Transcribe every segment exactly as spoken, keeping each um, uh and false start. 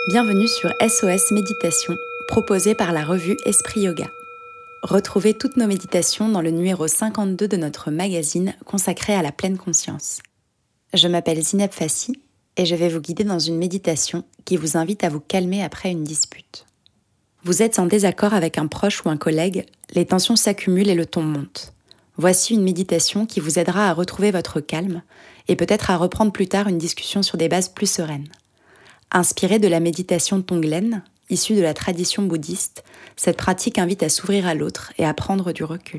Bienvenue sur S O S Méditation, proposée par la revue Esprit Yoga. Retrouvez toutes nos méditations dans le numéro cinquante-deux de notre magazine consacré à la pleine conscience. Je m'appelle Zineb Fassi et je vais vous guider dans une méditation qui vous invite à vous calmer après une dispute. Vous êtes en désaccord avec un proche ou un collègue, les tensions s'accumulent et le ton monte. Voici une méditation qui vous aidera à retrouver votre calme et peut-être à reprendre plus tard une discussion sur des bases plus sereines. Inspirée de la méditation Tonglen, issue de la tradition bouddhiste, cette pratique invite à s'ouvrir à l'autre et à prendre du recul.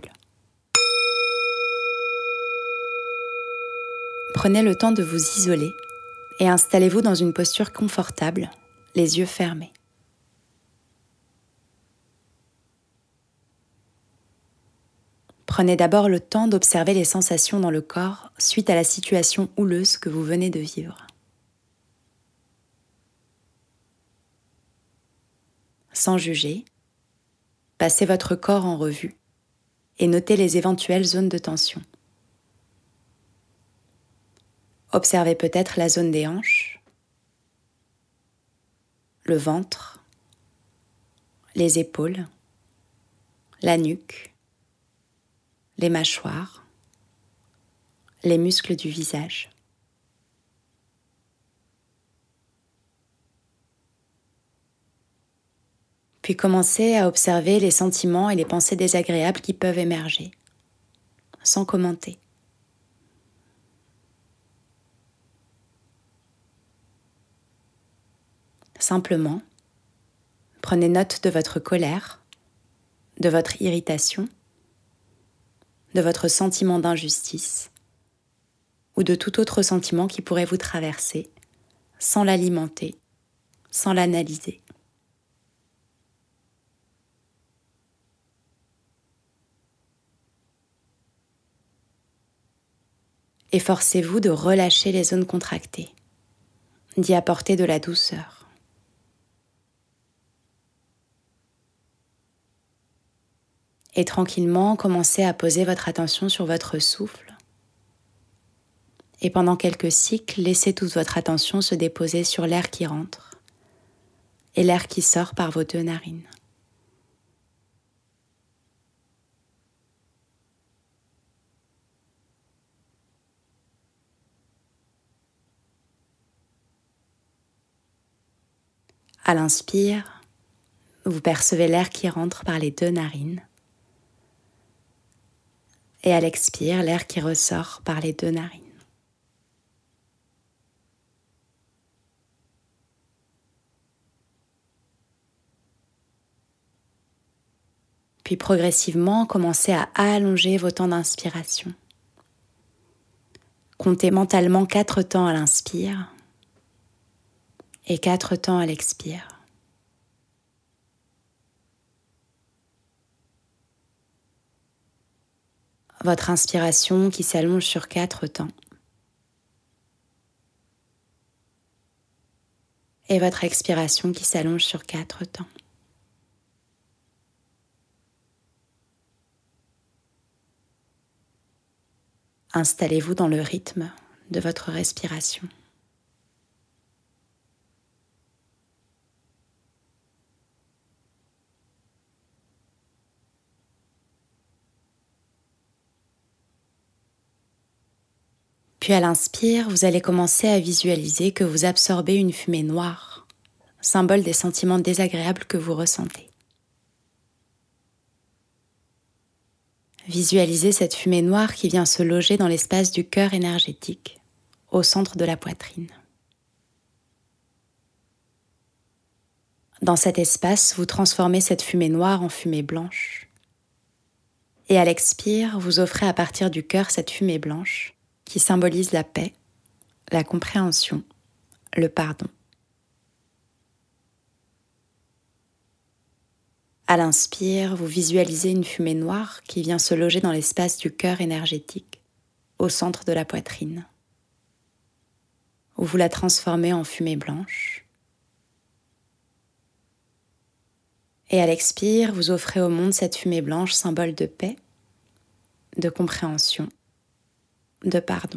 Prenez le temps de vous isoler et installez-vous dans une posture confortable, les yeux fermés. Prenez d'abord le temps d'observer les sensations dans le corps suite à la situation houleuse que vous venez de vivre. Sans juger, passez votre corps en revue et notez les éventuelles zones de tension. Observez peut-être la zone des hanches, le ventre, les épaules, la nuque, les mâchoires, les muscles du visage. Puis commencez à observer les sentiments et les pensées désagréables qui peuvent émerger, sans commenter. Simplement, prenez note de votre colère, de votre irritation, de votre sentiment d'injustice ou de tout autre sentiment qui pourrait vous traverser, sans l'alimenter, sans l'analyser. Efforcez-vous de relâcher les zones contractées, d'y apporter de la douceur. Et tranquillement, commencez à poser votre attention sur votre souffle. Et pendant quelques cycles, laissez toute votre attention se déposer sur l'air qui rentre et l'air qui sort par vos deux narines. À l'inspire, vous percevez l'air qui rentre par les deux narines. Et à l'expire, l'air qui ressort par les deux narines. Puis progressivement, commencez à allonger vos temps d'inspiration. Comptez mentalement quatre temps à l'inspire et quatre temps à l'expire. Votre inspiration qui s'allonge sur quatre temps. Et votre expiration qui s'allonge sur quatre temps. Installez-vous dans le rythme de votre respiration. Puis à l'inspire, vous allez commencer à visualiser que vous absorbez une fumée noire, symbole des sentiments désagréables que vous ressentez. Visualisez cette fumée noire qui vient se loger dans l'espace du cœur énergétique, au centre de la poitrine. Dans cet espace, vous transformez cette fumée noire en fumée blanche. Et à l'expire, vous offrez à partir du cœur cette fumée blanche qui symbolise la paix, la compréhension, le pardon. À l'inspire, vous visualisez une fumée noire qui vient se loger dans l'espace du cœur énergétique, au centre de la poitrine, où vous la transformez en fumée blanche. Et à l'expire, vous offrez au monde cette fumée blanche, symbole de paix, de compréhension, de pardon.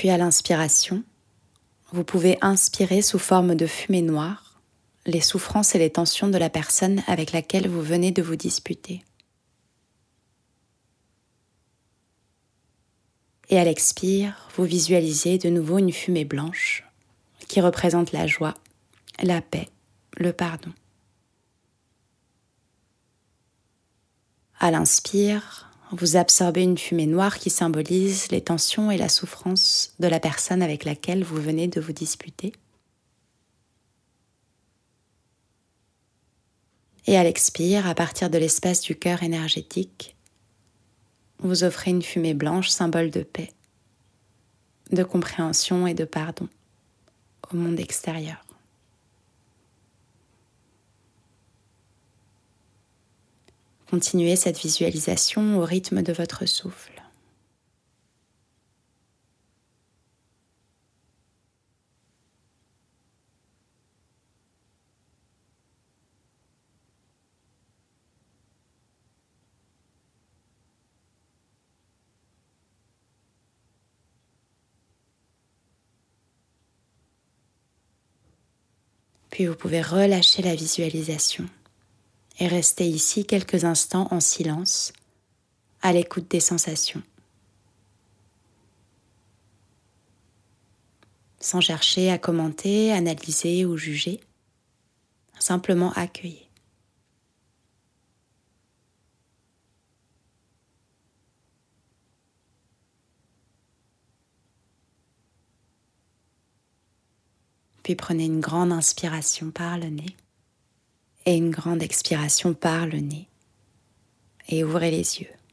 Puis à l'inspiration, vous pouvez inspirer sous forme de fumée noire les souffrances et les tensions de la personne avec laquelle vous venez de vous disputer. Et à l'expire, vous visualisez de nouveau une fumée blanche qui représente la joie, la paix, le pardon. À l'inspire, vous absorbez une fumée noire qui symbolise les tensions et la souffrance de la personne avec laquelle vous venez de vous disputer. Et à l'expire, à partir de l'espace du cœur énergétique, vous offrez une fumée blanche, symbole de paix, de compréhension et de pardon au monde extérieur. Continuez cette visualisation au rythme de votre souffle. Puis vous pouvez relâcher la visualisation et rester ici quelques instants en silence, à l'écoute des sensations, sans chercher à commenter, analyser ou juger, simplement accueillir. Puis prenez une grande inspiration par le nez et une grande expiration par le nez et ouvrez les yeux.